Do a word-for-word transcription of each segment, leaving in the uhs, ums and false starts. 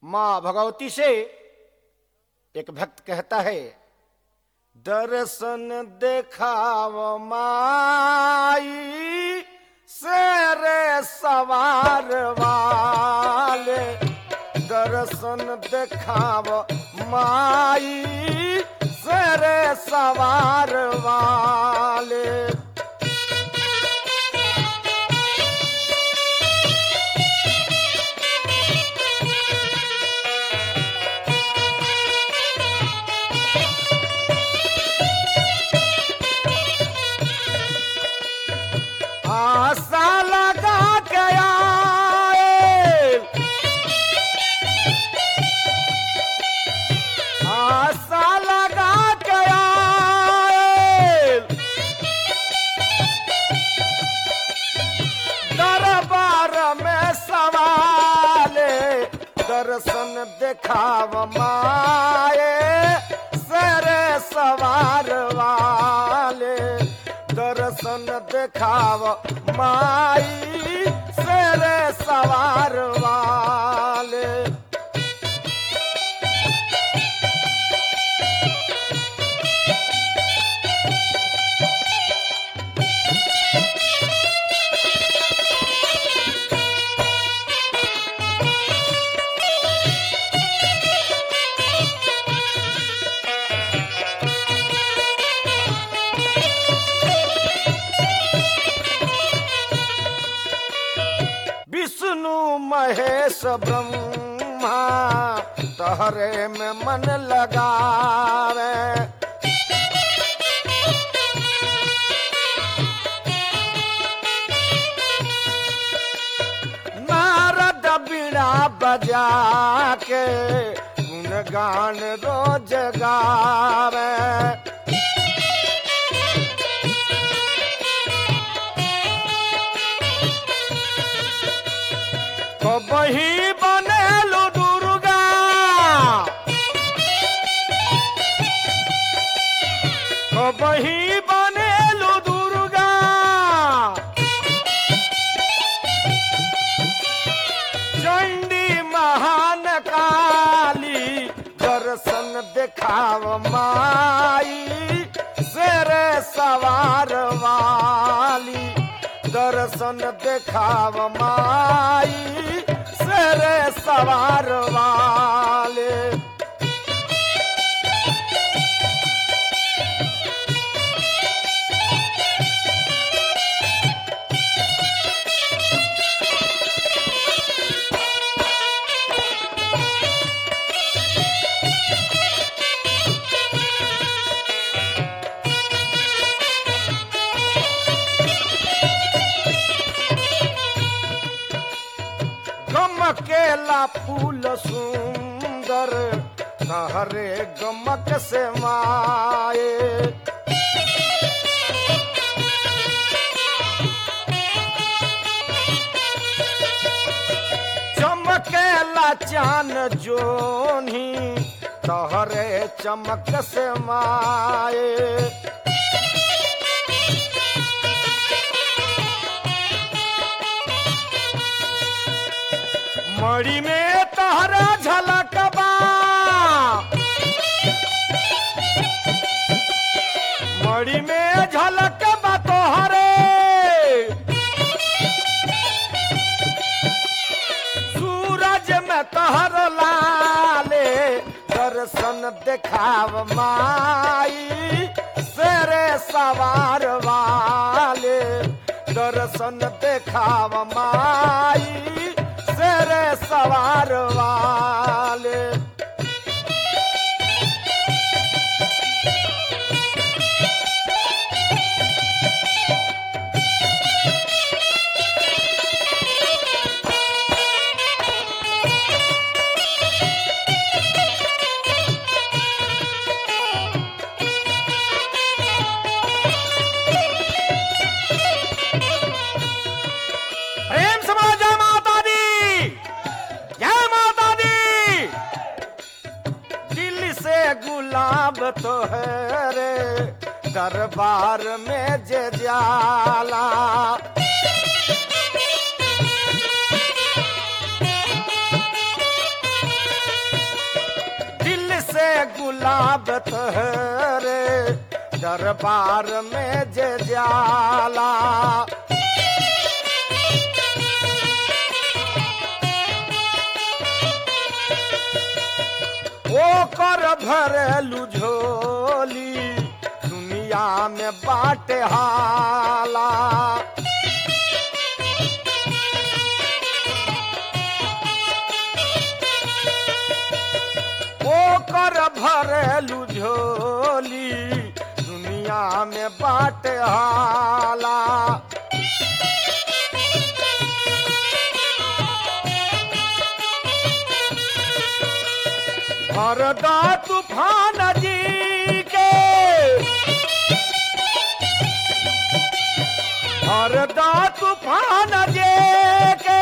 मां भगवती से एक भक्त कहता है, दर्शन देखाव माई शेरे सवार वाले, दर्शन देखाव माई शेरे सवार वाले। आशा लगा के आए, आशा लगा के आए, दरबार में सवाले, दर्शन दिखाव माए शेरे सवार वाले, दर्शन दिखाव माई शेरे सवार वाले। विष्णु महेश ब्रह्मा तहरे में मन लगावे, नारद बीड़ा बजा के गुणगान रोज गावे, कबही बनेलु दुर्गा, कबही बनेलु दुर्गा, चंडी महान काली, दर्शन दिखाव माई शेरे सवार वाली, दर्शन दिखाव माई शेरे सवार वाले। गमकेला फूल सुंदर तहरे गमक से माए, चमकेला चान जोनी तहरे चमक से माए, मड़ी में तहरा झलकबा, मड़ी में झलकबा तोहरे, सूरज में तहर लाले, दर्शन दिखाव माई शेरे सवार वाले, दर्शन दिखाव माई शेरे सवार वाले। प्रेम समाज माता दी, जय माता दी। दिल से गुलाब तो है रे दरबार में जे जाला, से गुलाब तोहरे दरबार में जे जाला ओ कर भरेलू झोली दुनिया में बाटे हाला ओ कर भरेलू झोली दुनिया में बाटे हाला भरदा तूफान जी के भरदा तूफान जी के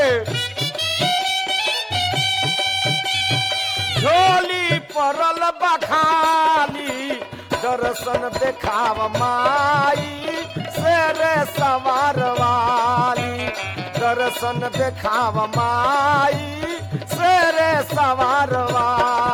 झोली परल बखाली दर्शन देखाव माई शेरे सवार वाली दर्शन देखाव माई शेरे सवार वाली